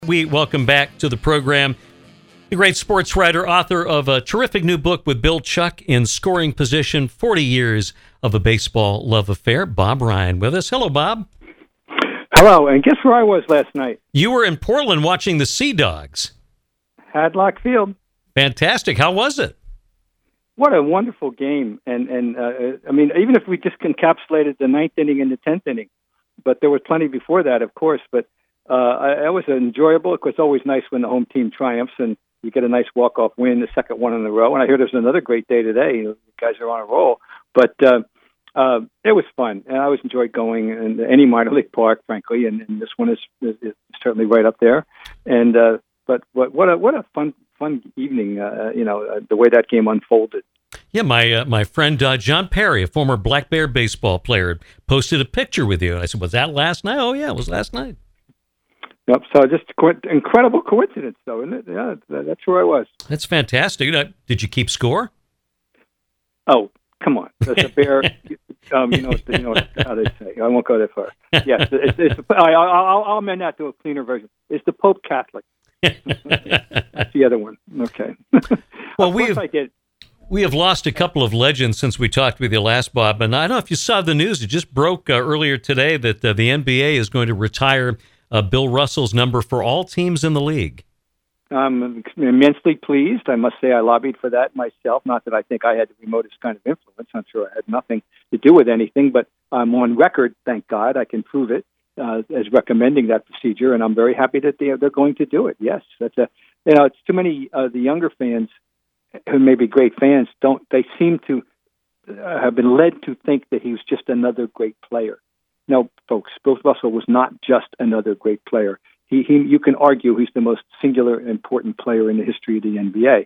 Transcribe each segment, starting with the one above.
We welcome back to the program the great sports writer, author of a terrific new book with Bill Chuck, In Scoring Position, 40 Years of a Baseball Love Affair, Bob Ryan with us. Hello, Bob. Hello, and guess where I was last night? You were in Portland watching the Sea Dogs. Hadlock Field. Fantastic. How was it? What a wonderful game. And I mean, even if we just encapsulated the ninth inning and the 10th inning, but there was plenty before that, of course, but it was enjoyable. Of course, it's always nice when the home team triumphs and you get a nice walk-off win, the second one in a row. And I hear there's another great day today. You guys are on a roll. But it was fun, and I always enjoyed going in any minor league park, frankly, and this one is certainly right up there. And but what a fun evening, the way that game unfolded. Yeah, my friend John Perry, a former Black Bear baseball player, posted a picture with you. And I said, was that last night? Oh, yeah, it was last night. Yep. So just incredible coincidence, though, isn't it? Yeah, that's where I was. That's fantastic. Did you keep score? Oh, come on. That's a bear. How they say. I won't go that far. Yes, I'll amend that to a cleaner version. Is the Pope Catholic? That's the other one. Okay. Well, we have lost a couple of legends since we talked with you last, Bob. And I don't know if you saw the news. It just broke earlier today that the NBA is going to retire Bill Russell's number for all teams in the league. I'm immensely pleased. I must say I lobbied for that myself. Not that I think I had the remotest kind of influence. I'm sure I had nothing to do with anything, but I'm on record, thank God. I can prove it as recommending that procedure, and I'm very happy that they're going to do it. Yes, that's it's too many the younger fans who may be great fans they seem to have been led to think that he was just another great player. No, folks, Bill Russell was not just another great player. You can argue he's the most singular important player in the history of the NBA,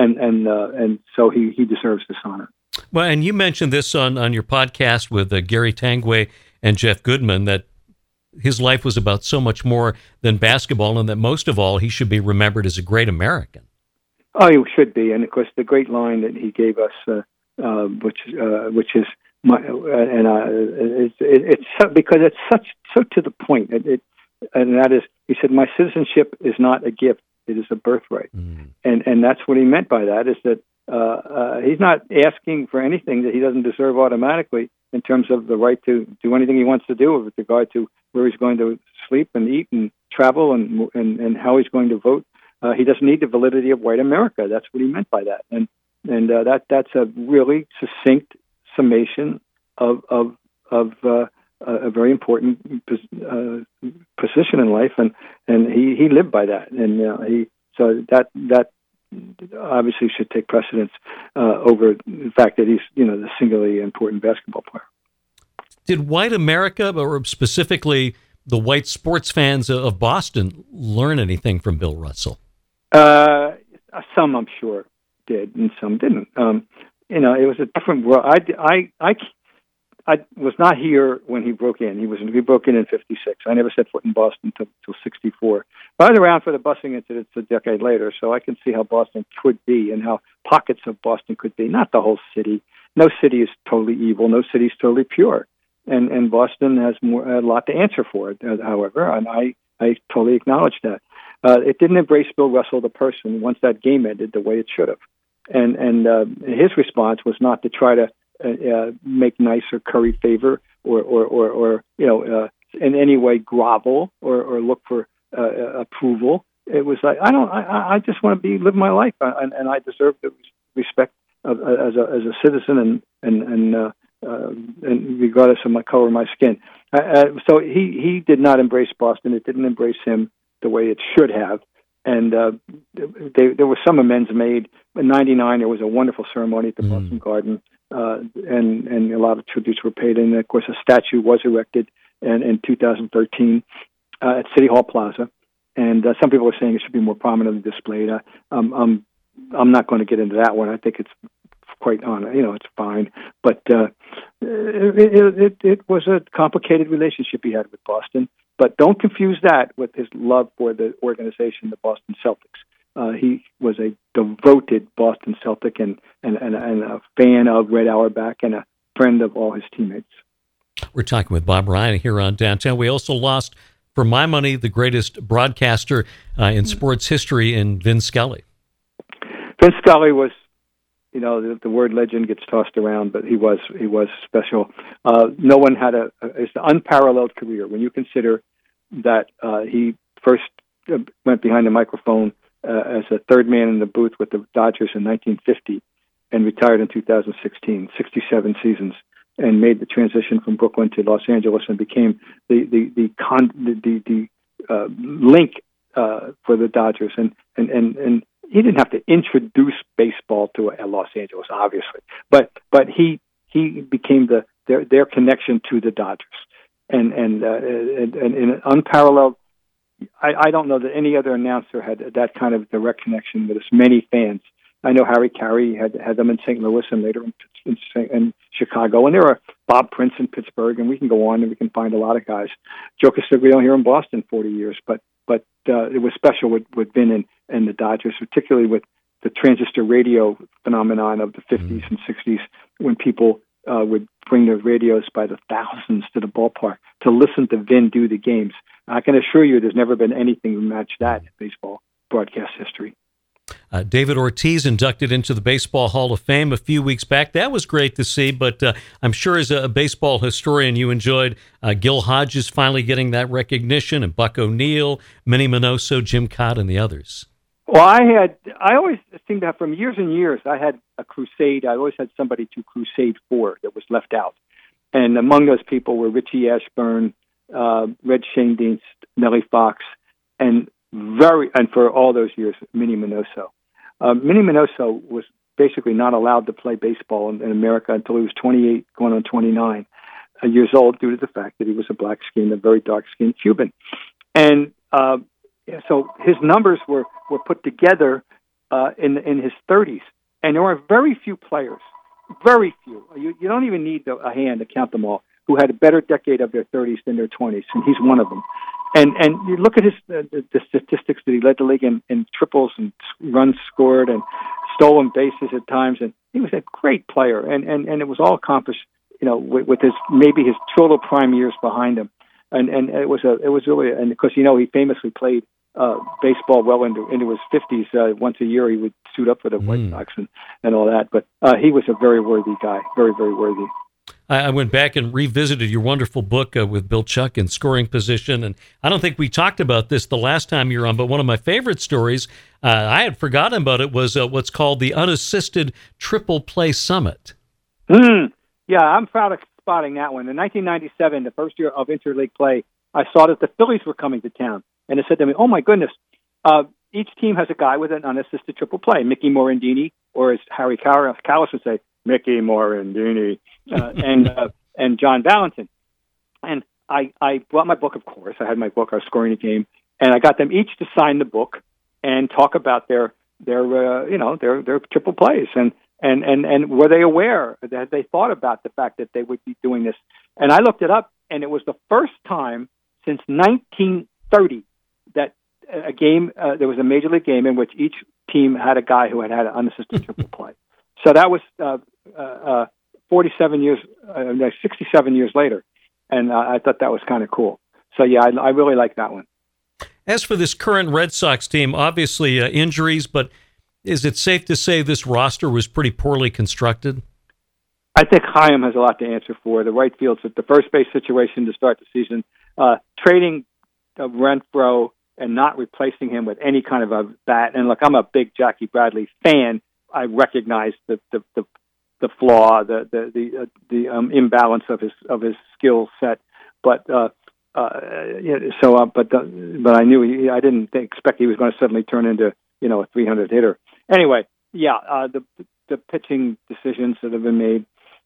and so he deserves this honor. Well, and you mentioned this on your podcast with Gary Tanguay and Jeff Goodman, that his life was about so much more than basketball, and that most of all, he should be remembered as a great American. Oh, he should be, and of course, the great line that he gave us, which is. It's because it's so to the point, and that is, he said, my citizenship is not a gift; it is a birthright, and that's what he meant by that. Is that he's not asking for anything that he doesn't deserve automatically in terms of the right to do anything he wants to do with regard to where he's going to sleep and eat and travel and how he's going to vote. He doesn't need the validity of white America. That's what he meant by that, and that's a really succinct summation of a very important position in life, and he lived by that, and that obviously should take precedence over the fact that he's the singularly important basketball player. Did white America, or specifically the white sports fans of Boston, learn anything from Bill Russell? Some, I'm sure, did, and some didn't. It was a different world. I was not here when he broke in. He broke in '56. I never set foot in Boston until '64. But I was around for the busing incidents a decade later, so I can see how Boston could be and how pockets of Boston could be. Not the whole city. No city is totally evil. No city is totally pure. And Boston has a lot to answer for it, however, and I totally acknowledge that. It didn't embrace Bill Russell, the person, once that game ended the way it should have. And his response was not to try to make nice or curry favor or in any way grovel or look for approval. It was like I just want to live my life, and I deserve the respect as a citizen and regardless of my color of my skin. So he did not embrace Boston. It didn't embrace him the way it should have. And there were some amends made. In '99, there was a wonderful ceremony at the Boston Garden, and a lot of tributes were paid. And of course, a statue was erected in 2013 at City Hall Plaza. And some people are saying it should be more prominently displayed. I'm not going to get into that one. I think it's quite on. It's fine. But it was a complicated relationship he had with Boston. But don't confuse that with his love for the organization, the Boston Celtics. He was a devoted Boston Celtic and a fan of Red Auerbach and a friend of all his teammates. We're talking with Bob Ryan here on Downtown. We also lost for my money, the greatest broadcaster in sports history in Vin Scully. Vin Scully was, the word legend gets tossed around, but he was special. No one had it's an unparalleled career when you consider that he first went behind the microphone as a third man in the booth with the Dodgers in 1950 and retired in 2016, 67 seasons, and made the transition from Brooklyn to Los Angeles and became the link for the Dodgers. And he didn't have to introduce baseball to Los Angeles, obviously, but he became their connection to the Dodgers, and in an unparalleled. I don't know that any other announcer had that kind of direct connection with as many fans. I know Harry Carey had them in St. Louis and later in Chicago, and there are Bob Prince in Pittsburgh, and we can go on and we can find a lot of guys. Joe Castiglione here in Boston, 40 years, but it was special with Vin and the Dodgers, particularly with the transistor radio phenomenon of the 50s and 60s, when people would bring their radios by the thousands to the ballpark to listen to Vin do the games. I can assure you there's never been anything to match that in baseball broadcast history. David Ortiz inducted into the Baseball Hall of Fame a few weeks back. That was great to see, but I'm sure as a baseball historian you enjoyed Gil Hodges finally getting that recognition, and Buck O'Neil, Minnie Minoso, Jim Cott, and the others. Well, I always seemed to have, from years and years, I had a crusade. I always had somebody to crusade for that was left out. And among those people were Richie Ashburn, Red Schoendienst, Nellie Fox, and for all those years, Minnie Minoso. Minnie Minoso was basically not allowed to play baseball in America until he was 28, going on 29 years old, due to the fact that he was a black-skinned, a very dark-skinned Cuban. And so his numbers were put together in his 30s, and there are very few players, very few. You don't even need a hand to count them all, who had a better decade of their 30s than their 20s, and he's one of them. And you look at his the statistics that he led the league in triples and runs scored and stolen bases at times, and he was a great player, and it was all accomplished, with his total prime years behind him, and it was really, and because he famously played baseball well into his 50s. Once a year he would suit up for the White Sox and all that, but he was a very worthy guy, very, very worthy. I went back and revisited your wonderful book with Bill Chuck in Scoring Position, and I don't think we talked about this the last time you were on, but one of my favorite stories, I had forgotten about it, was what's called the Unassisted Triple Play Summit. Yeah, I'm proud of spotting that one. In 1997, the first year of interleague play, I saw that the Phillies were coming to town, and it said to me, oh my goodness, each team has a guy with an unassisted triple play, Mickey Morandini, or as Harry Kalas would say, Mickey Morandini, and John Valentin. And I brought my book, of course. I had my book, I was scoring a game, and I got them each to sign the book and talk about their triple plays, and were they aware that they thought about the fact that they would be doing this. And I looked it up, and it was the first time since 1930 that a game there was a major league game in which each team had a guy who had an unassisted triple play. So that was 67 years later, and I thought that was kind of cool. So yeah, I really like that one. As for this current Red Sox team, obviously injuries, but is it safe to say this roster was pretty poorly constructed? I think Chaim has a lot to answer for. The right field, the first base situation to start the season, trading Renfroe and not replacing him with any kind of a bat. And look, I'm a big Jackie Bradley fan. I recognize the flaw, the imbalance of his skill set, but I knew I didn't expect he was going to suddenly turn into a 300 hitter. Anyway, yeah, the pitching decisions that have been made,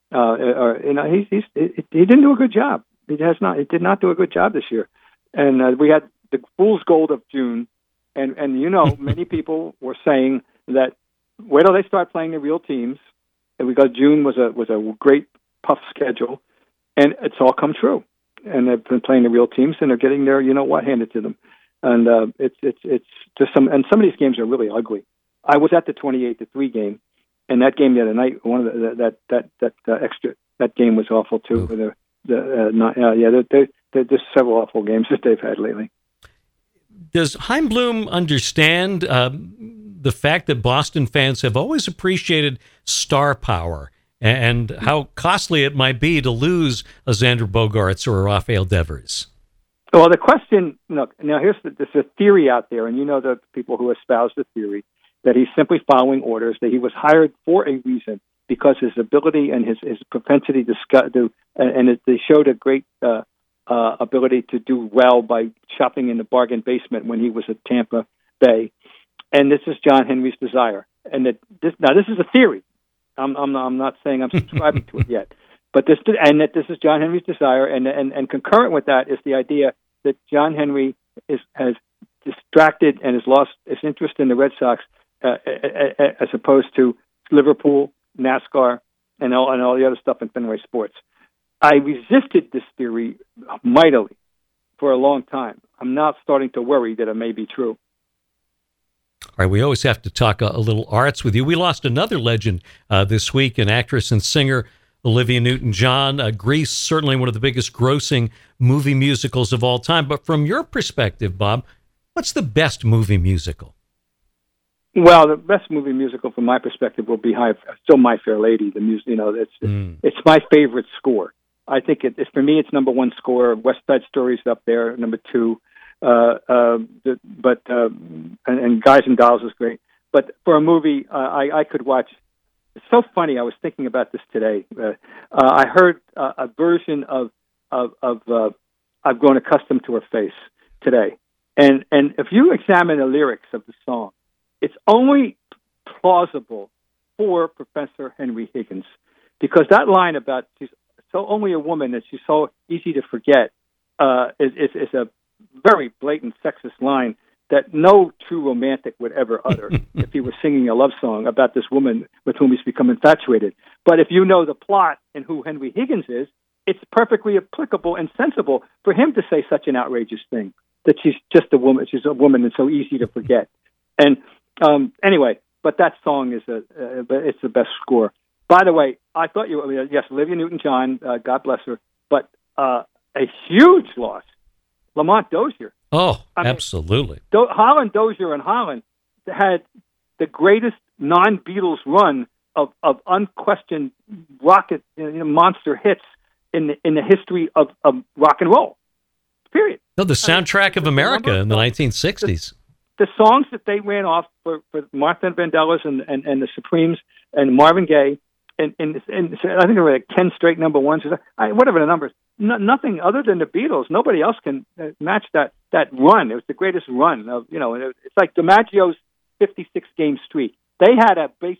he didn't do a good job. He did not do a good job this year, and we had the fool's gold of June, and many people were saying that wait till they start playing the real teams, and because June was a great tough schedule, and it's all come true. And they've been playing the real teams, and they're getting their handed to them. And it's just some of these games are really ugly. I was at the 28-3 game, and that game the other night, one of that game was awful too. They're there's several awful games that they've had lately. Does Chaim Bloom understand the fact that Boston fans have always appreciated star power and how costly it might be to lose a Xander Bogaerts or a Rafael Devers? Well, the question, look, now there's a theory out there, and you know the people who espouse the theory, that he's simply following orders, that he was hired for a reason, because his ability and his propensity they showed a great ability to do well by shopping in the bargain basement when he was at Tampa Bay. And this is John Henry's desire. And this is a theory. I'm not saying I'm subscribing to it yet. But this is John Henry's desire, and concurrent with that is the idea that John Henry has distracted and has lost his interest in the Red Sox as opposed to Liverpool, NASCAR, and all the other stuff in Fenway Sports. I resisted this theory mightily for a long time. I'm now starting to worry that it may be true. All right, we always have to talk a little arts with you. We lost another legend this week, an actress and singer, Olivia Newton-John. Grease, certainly one of the biggest grossing movie musicals of all time. But from your perspective, Bob, what's the best movie musical? Well, the best movie musical from my perspective will be still My Fair Lady. The music, it's my favorite score. I think for me, it's number one score. West Side Story's up there, number two. And Guys and Dolls is great. But for a movie, I could watch. It's so funny. I was thinking about this today. I heard a version of I've Grown Accustomed to Her Face today, and if you examine the lyrics of the song, it's only plausible for Professor Henry Higgins, because that line about she's so only a woman that she's so easy to forget is a very blatant sexist line that no true romantic would ever utter if he was singing a love song about this woman with whom he's become infatuated. But if you know the plot and who Henry Higgins is, it's perfectly applicable and sensible for him to say such an outrageous thing, that she's just a woman. She's a woman and so easy to forget. And anyway, but that song is it's the best score. By the way, I thought yes, Olivia Newton-John, God bless her, but a huge loss, Lamont Dozier. Oh, absolutely. Holland Dozier and Holland had the greatest non-Beatles run of unquestioned rocket monster hits in the history of rock and roll. Period. No, the soundtrack of America in the 1960s. The songs that they ran off for Martha and Vandellas and the Supremes and Marvin Gaye, and I think there were like 10 straight number ones, whatever the numbers. Nothing other than the Beatles. Nobody else can match that run. It was the greatest run of It's like DiMaggio's 56 game streak. They had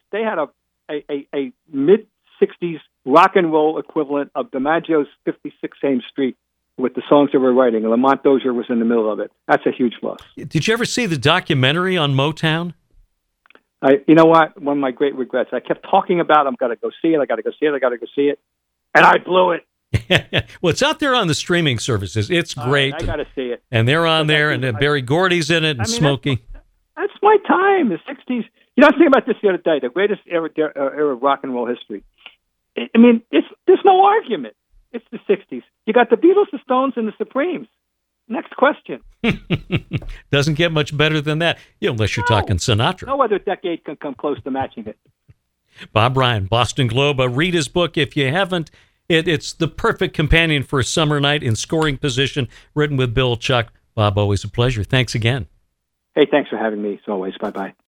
a mid 60s rock and roll equivalent of DiMaggio's 56 game streak with the songs they were writing. Lamont Dozier was in the middle of it. That's a huge loss. Did you ever see the documentary on Motown? You know what? One of my great regrets. I kept talking about I've got to go see it, and I blew it. Well, it's out there on the streaming services. It's great. I got to see it. And they're on there, and Barry Gordy's in it, and Smokey. That's my time, the 60s. I was thinking about this the other day, the greatest era of rock and roll history. There's no argument. It's the 60s. You got the Beatles, the Stones, and the Supremes. Next question. Doesn't get much better than that, unless you're talking Sinatra. No other decade can come close to matching it. Bob Ryan, Boston Globe. Read his book if you haven't. It's the perfect companion for a summer night in scoring position, written with Bill Chuck. Bob, always a pleasure. Thanks again. Hey, thanks for having me, as always. Bye-bye.